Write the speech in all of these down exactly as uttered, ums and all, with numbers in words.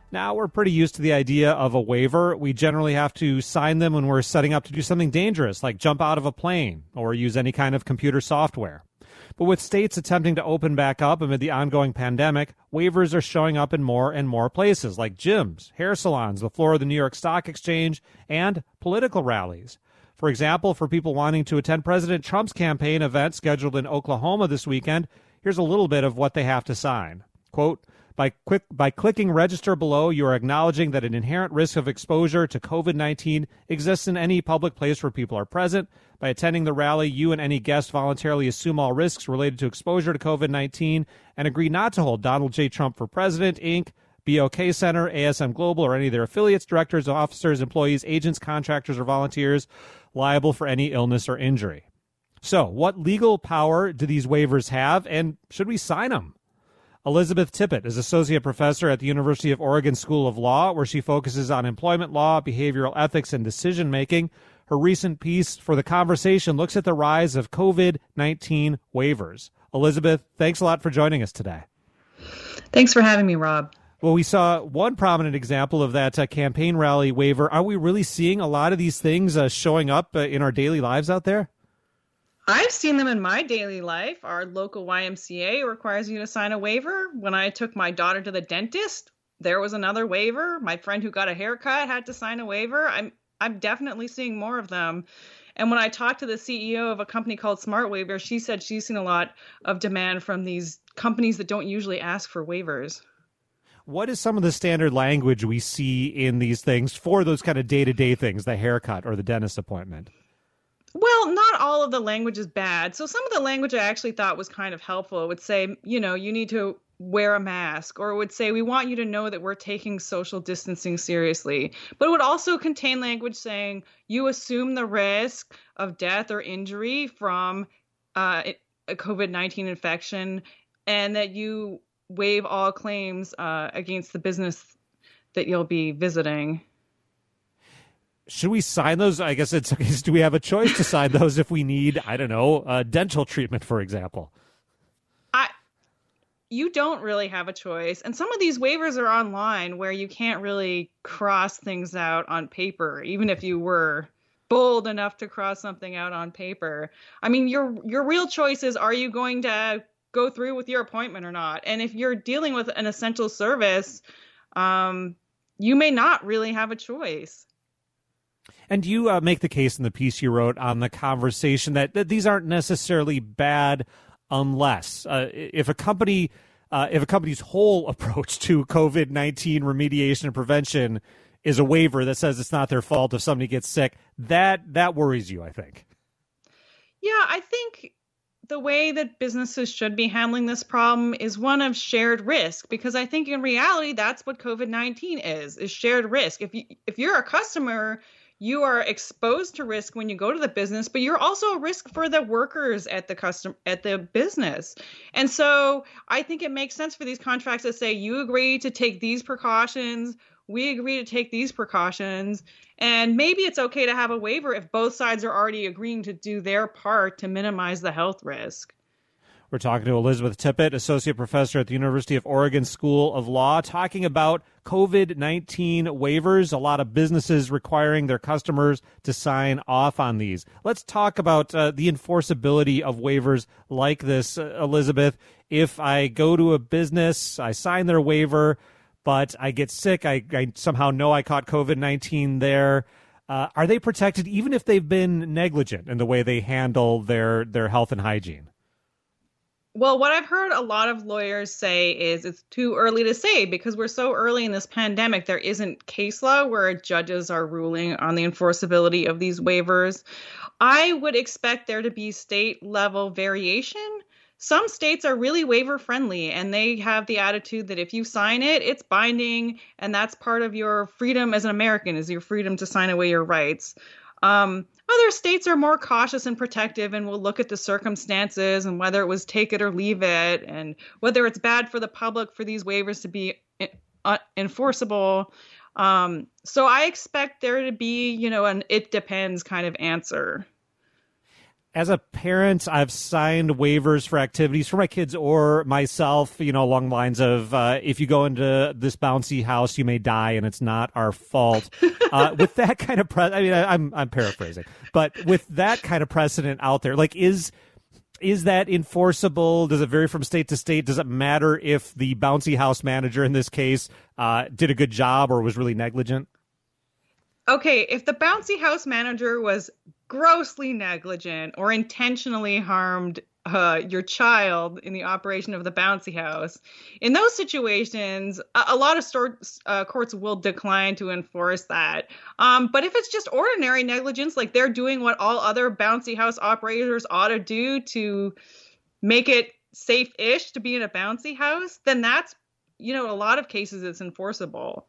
Now we're pretty used to the idea of a waiver. We generally have to sign them when we're setting up to do something dangerous, like jump out of a plane or use any kind of computer software. But with states attempting to open back up amid the ongoing pandemic, waivers are showing up in more and more places, like gyms, hair salons, the floor of the New York Stock Exchange, and political rallies. For example, for people wanting to attend President Trump's campaign event scheduled in Oklahoma this weekend, here's a little bit of what they have to sign. Quote, By, quick, by clicking register below, you are acknowledging that an inherent risk of exposure to COVID nineteen exists in any public place where people are present. By attending the rally, you and any guest voluntarily assume all risks related to exposure to COVID nineteen and agree not to hold Donald J. Trump for President, Incorporated, B O K Center, A S M Global, or any of their affiliates, directors, officers, employees, agents, contractors, or volunteers liable for any illness or injury. So, what legal power do these waivers have, and should we sign them? Elizabeth Tippett is associate professor at the University of Oregon School of Law, where she focuses on employment law, behavioral ethics, and decision-making. Her recent piece for The Conversation looks at the rise of COVID nineteen waivers. Elizabeth, thanks a lot for joining us today. Thanks for having me, Rob. Well, we saw one prominent example of that uh, campaign rally waiver. Are we really seeing a lot of these things uh, showing up uh, in our daily lives out there? I've seen them in my daily life. Our local Y M C A requires you to sign a waiver. When I took my daughter to the dentist, there was another waiver. My friend who got a haircut had to sign a waiver. I'm I'm definitely seeing more of them. And when I talked to the C E O of a company called Smart Waiver, she said she's seen a lot of demand from these companies that don't usually ask for waivers. What is some of the standard language we see in these things for those kind of day-to-day things, the haircut or the dentist appointment? Well, not all of the language is bad. So some of the language I actually thought was kind of helpful. It would say, you know, you need to wear a mask, or it would say, we want you to know that we're taking social distancing seriously. But it would also contain language saying you assume the risk of death or injury from uh, a COVID nineteen infection, and that you waive all claims uh, against the business that you'll be visiting. Should we sign those? I guess it's, do we have a choice to sign those if we need, I don't know, uh, dental treatment, for example? I, you don't really have a choice. And some of these waivers are online where you can't really cross things out on paper, even if you were bold enough to cross something out on paper. I mean, your your real choice is, are you going to go through with your appointment or not? And if you're dealing with an essential service, um, you may not really have a choice. And you uh, make the case in the piece you wrote on The Conversation that, that these aren't necessarily bad unless uh, if a company uh, if a company's whole approach to COVID nineteen remediation and prevention is a waiver that says it's not their fault if somebody gets sick, that that worries you, I think. Yeah, I think the way that businesses should be handling this problem is one of shared risk, because I think in reality that's what COVID nineteen is, is shared risk. If you if you're a customer, you are exposed to risk when you go to the business, but you're also a risk for the workers at the custom at the business. And so I think it makes sense for these contracts to say, you agree to take these precautions, we agree to take these precautions, and maybe it's okay to have a waiver if both sides are already agreeing to do their part to minimize the health risk. We're talking to Elizabeth Tippett, associate professor at the University of Oregon School of Law, talking about COVID nineteen waivers, a lot of businesses requiring their customers to sign off on these. Let's talk about uh, the enforceability of waivers like this, uh, Elizabeth. If I go to a business, I sign their waiver, but I get sick, I, I somehow know I caught COVID nineteen there. Uh, are they protected even if they've been negligent in the way they handle their, their health and hygiene? Well, what I've heard a lot of lawyers say is it's too early to say, because we're so early in this pandemic. There isn't case law where judges are ruling on the enforceability of these waivers. I would expect there to be state level variation. Some states are really waiver friendly, and they have the attitude that if you sign it, it's binding, and that's part of your freedom as an American, is your freedom to sign away your rights. Um, Other states are more cautious and protective and will look at the circumstances and whether it was take it or leave it, and whether it's bad for the public for these waivers to be uh, enforceable. Um, so I expect there to be, you know, an it depends kind of answer. As a parent, I've signed waivers for activities for my kids or myself, you know, along the lines of uh, if you go into this bouncy house, you may die and it's not our fault. Uh, with that kind of, pre- I mean, I, I'm I'm paraphrasing, but with that kind of precedent out there, like is is that enforceable? Does it vary from state to state? Does it matter if the bouncy house manager in this case uh, did a good job or was really negligent? Okay, if the bouncy house manager was grossly negligent or intentionally harmed uh, your child in the operation of the bouncy house, in those situations, a, a lot of store, uh, courts will decline to enforce that. Um, but if it's just ordinary negligence, like they're doing what all other bouncy house operators ought to do to make it safe-ish to be in a bouncy house, then that's, you know, a lot of cases it's enforceable.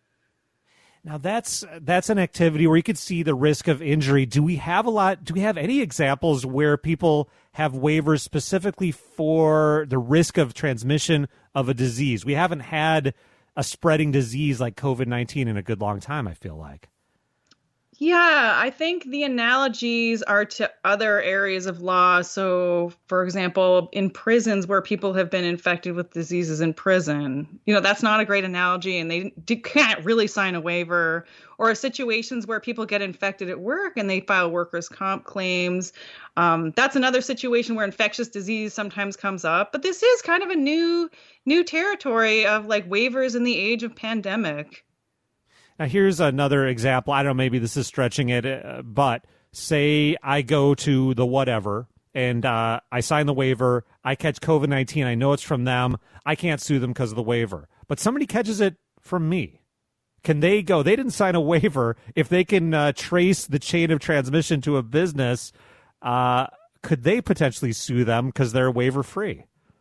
Now that's that's an activity where you could see the risk of injury. Do we have a lot? Do we have any examples where people have waivers specifically for the risk of transmission of a disease? We haven't had a spreading disease like COVID nineteen in a good long time, I feel like. Yeah, I think the analogies are to other areas of law. So, for example, in prisons where people have been infected with diseases in prison, you know, that's not a great analogy and they d- can't really sign a waiver. Or situations where people get infected at work and they file workers' comp claims. Um, that's another situation where infectious disease sometimes comes up. But this is kind of a new, new territory of like waivers in the age of pandemic. Now, here's another example. I don't know, maybe this is stretching it, uh, but say I go to the whatever and uh, I sign the waiver. I catch COVID nineteen. I know it's from them. I can't sue them because of the waiver. But somebody catches it from me. Can they go? They didn't sign a waiver. If they can uh, trace the chain of transmission to a business, uh, could they potentially sue them because they're waiver free?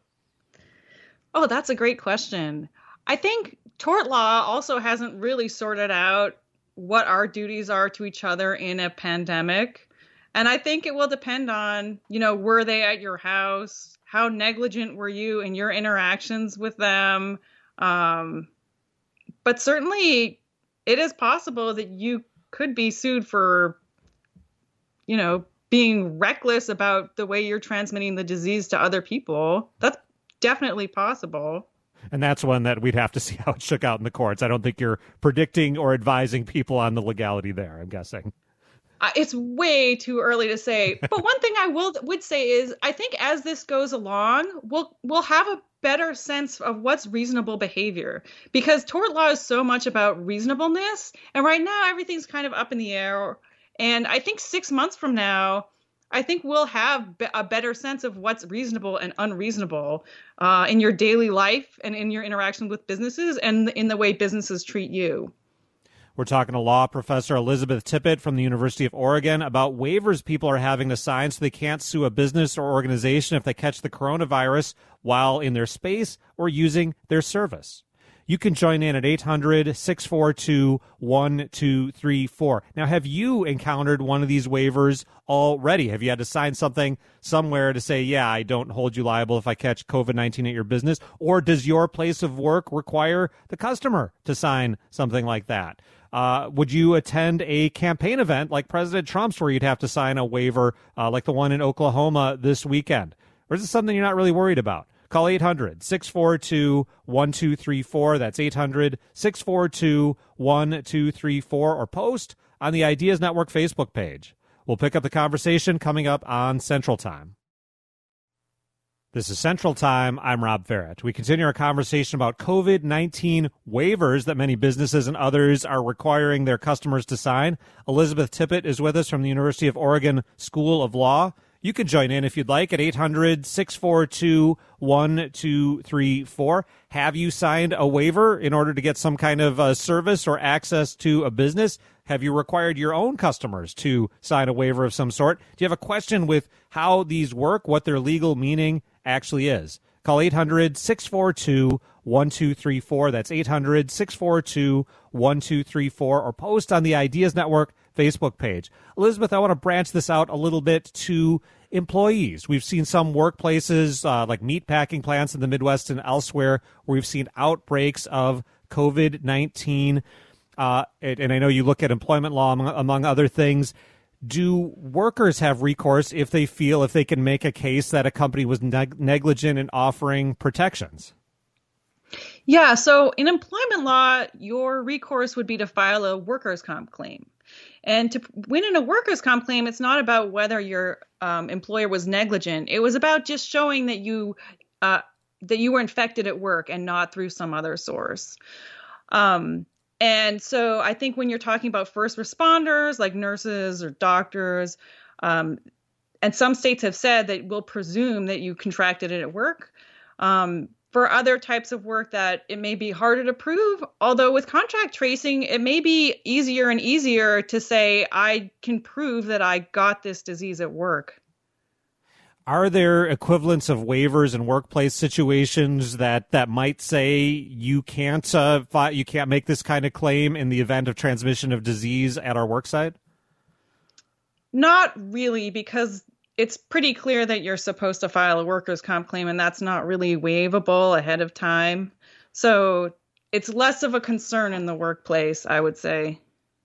Oh, that's a great question. I think tort law also hasn't really sorted out what our duties are to each other in a pandemic. And I think it will depend on, you know, were they at your house? How negligent were you in your interactions with them? Um, but certainly it is possible that you could be sued for, you know, being reckless about the way you're transmitting the disease to other people. That's definitely possible. And that's one that we'd have to see how it shook out in the courts. I don't think you're predicting or advising people on the legality there, I'm guessing. Uh, it's way too early to say. But one thing I will would say is I think as this goes along, we'll we'll have a better sense of what's reasonable behavior, because tort law is so much about reasonableness. And right now, everything's kind of up in the air. And I think six months from now, I think we'll have a better sense of what's reasonable and unreasonable uh, in your daily life and in your interaction with businesses and in the way businesses treat you. We're talking to law professor Elizabeth Tippett from the University of Oregon about waivers people are having to sign so they can't sue a business or organization if they catch the coronavirus while in their space or using their service. You can join in at eight hundred, six four two, one two three four. Now, have you encountered one of these waivers already? Have you had to sign something somewhere to say, yeah, I don't hold you liable if I catch COVID nineteen at your business? Or does your place of work require the customer to sign something like that? Uh, would you attend a campaign event like President Trump's where you'd have to sign a waiver uh, like the one in Oklahoma this weekend? Or is it something you're not really worried about? Call eight hundred, six four two, one two three four. That's eight hundred, six four two, one two three four. Or post on the Ideas Network Facebook page. We'll pick up the conversation coming up on Central Time. This is Central Time. I'm Rob Farrett. We continue our conversation about COVID nineteen waivers that many businesses and others are requiring their customers to sign. Elizabeth Tippett is with us from the University of Oregon School of Law. You can join in if you'd like at eight hundred, six four two, one two three four. Have you signed a waiver in order to get some kind of uh, service or access to a business? Have you required your own customers to sign a waiver of some sort? Do you have a question with how these work, what their legal meaning actually is? Call eight hundred, six four two, one two three four. That's eight hundred, six four two, one two three four. Or post on the Ideas Network Facebook page. Elizabeth, I want to branch this out a little bit to employees. We've seen some workplaces uh, like meat packing plants in the Midwest and elsewhere where we've seen outbreaks of COVID nineteen. Uh, and, and I know you look at employment law, among, among other things. Do workers have recourse if they feel if they can make a case that a company was neg- negligent in offering protections? Yeah, so in employment law, your recourse would be to file a workers' comp claim. And to win in a workers' comp claim, it's not about whether your um, employer was negligent. It was about just showing that you uh, that you were infected at work and not through some other source. Um, and so I think when you're talking about first responders like nurses or doctors, um, and some states have said that we'll presume that you contracted it at work. Um, For other types of work that it may be harder to prove, although with contract tracing, it may be easier and easier to say, I can prove that I got this disease at work. Are there equivalents of waivers in workplace situations that, that might say you can't uh, fi- you can't make this kind of claim in the event of transmission of disease at our worksite? Not really, because it's pretty clear that you're supposed to file a workers' comp claim, and that's not really waivable ahead of time. So it's less of a concern in the workplace, I would say.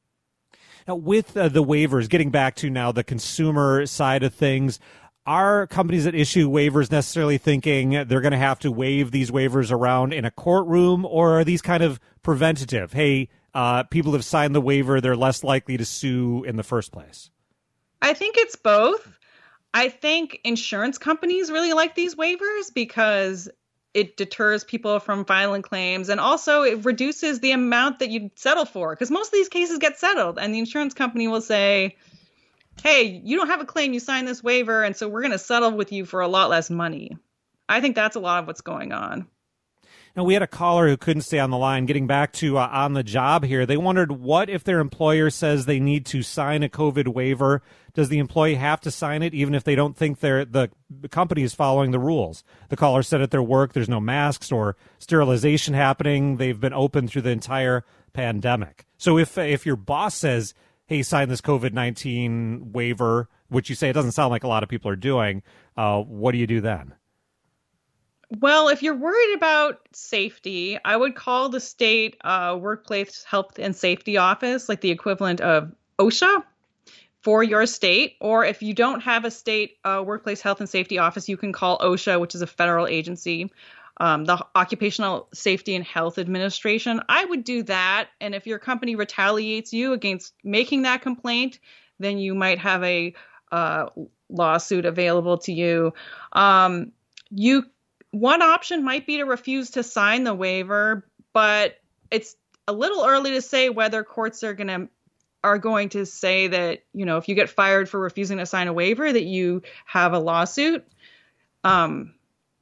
Now, with uh, the waivers, getting back to now the consumer side of things, are companies that issue waivers necessarily thinking they're going to have to waive these waivers around in a courtroom, or are these kind of preventative? Hey, uh, people have signed the waiver, they're less likely to sue in the first place. I think it's both. I think insurance companies really like these waivers because it deters people from filing claims, and also it reduces the amount that you settle for, because most of these cases get settled and the insurance company will say, hey, you don't have a claim, you signed this waiver, and so we're going to settle with you for a lot less money. I think that's a lot of what's going on. Now, we had a caller who couldn't stay on the line. Getting back to uh, on the job here, they wondered, what if their employer says they need to sign a COVID waiver? Does the employee have to sign it even if they don't think they're, the, the company is following the rules? The caller said at their work there's no masks or sterilization happening. They've been open through the entire pandemic. So if if your boss says, hey, sign this COVID nineteen waiver, which you say it doesn't sound like a lot of people are doing, uh, what do you do then? Well, if you're worried about safety, I would call the state uh, workplace health and safety office, like the equivalent of OSHA for your state. Or if you don't have a state uh, workplace health and safety office, you can call OSHA, which is a federal agency, um, the Occupational Safety and Health Administration. I would do that. And if your company retaliates you against making that complaint, then you might have a uh, lawsuit available to you. Um, you One option might be to refuse to sign the waiver, but it's a little early to say whether courts are going to are going to say that, you know, if you get fired for refusing to sign a waiver, that you have a lawsuit. Um,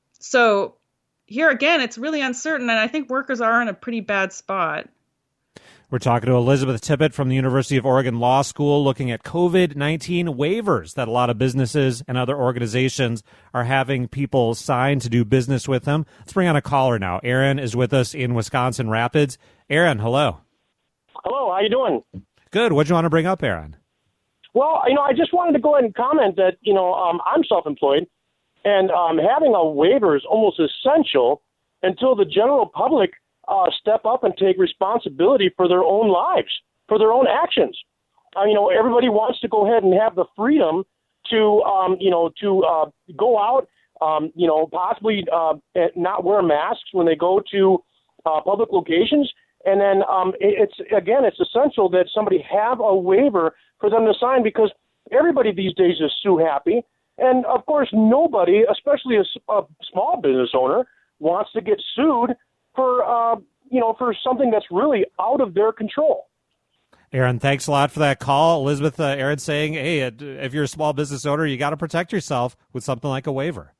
so here again, it's really uncertain, and I think workers are in a pretty bad spot. We're talking to Elizabeth Tippett from the University of Oregon Law School, looking at COVID nineteen waivers that a lot of businesses and other organizations are having people sign to do business with them. Let's bring on a caller now. Aaron is with us in Wisconsin Rapids. Aaron, hello. Hello, how you doing? Good. What do you want to bring up, Aaron? Well, you know, I just wanted to go ahead and comment that, you know, um, I'm self-employed, and um, having a waiver is almost essential until the general public Uh, step up and take responsibility for their own lives, for their own actions. Uh, you know, everybody wants to go ahead and have the freedom to, um, you know, to uh, go out, um, you know, possibly uh, not wear masks when they go to uh, public locations. And then um, it's, again, it's essential that somebody have a waiver for them to sign, because everybody these days is sue happy. And, of course, nobody, especially a, a small business owner, wants to get sued for, uh, you know, for something that's really out of their control. Aaron, thanks a lot for that call. Elizabeth, uh, Aaron saying, hey, if you're a small business owner, you got to protect yourself with something like a waiver.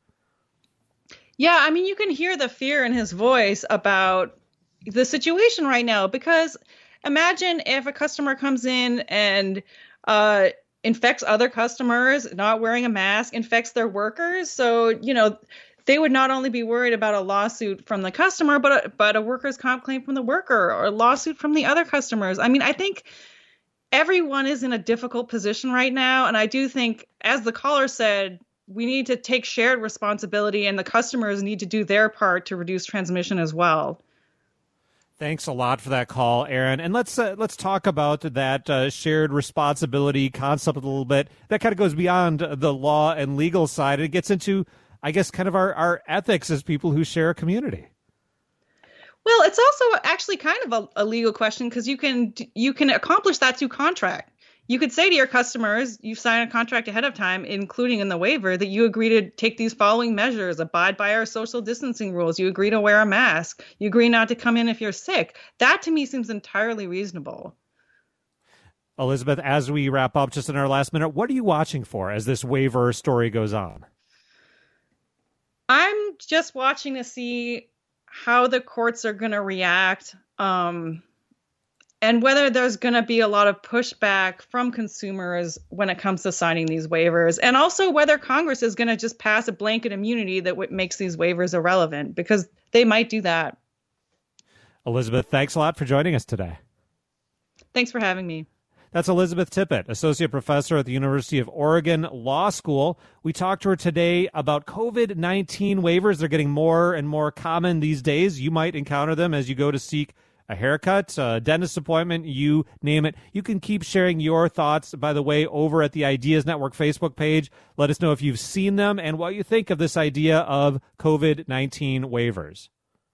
Yeah, I mean, you can hear the fear in his voice about the situation right now, because imagine if a customer comes in and uh, infects other customers, not wearing a mask, infects their workers. So, you know, they would not only be worried about a lawsuit from the customer, but a, but a workers' comp claim from the worker, or a lawsuit from the other customers. I mean, I think everyone is in a difficult position right now. And I do think, as the caller said, we need to take shared responsibility, and the customers need to do their part to reduce transmission as well. Thanks a lot for that call, Aaron. And let's uh, let's talk about that uh, shared responsibility concept a little bit. That kind of goes beyond the law and legal side. It gets into, I guess, kind of our, our ethics as people who share a community. Well, it's also actually kind of a, a legal question because you can you can accomplish that through contract. You could say to your customers, you sign a contract ahead of time, including in the waiver, that you agree to take these following measures, abide by our social distancing rules. You agree to wear a mask. You agree not to come in if you're sick. That to me seems entirely reasonable. Elizabeth, as we wrap up just in our last minute, what are you watching for as this waiver story goes on? I'm just watching to see how the courts are going to react. Um, And whether there's going to be a lot of pushback from consumers when it comes to signing these waivers, and also whether Congress is going to just pass a blanket immunity that w- makes these waivers irrelevant, because they might do that. Elizabeth, thanks a lot for joining us today. Thanks for having me. That's Elizabeth Tippett, Associate Professor at the University of Oregon Law School. We talked to her today about COVID nineteen waivers. They're getting more and more common these days. You might encounter them as you go to seek a haircut, a dentist appointment, you name it. You can keep sharing your thoughts, by the way, over at the Ideas Network Facebook page. Let us know if you've seen them and what you think of this idea of COVID nineteen waivers.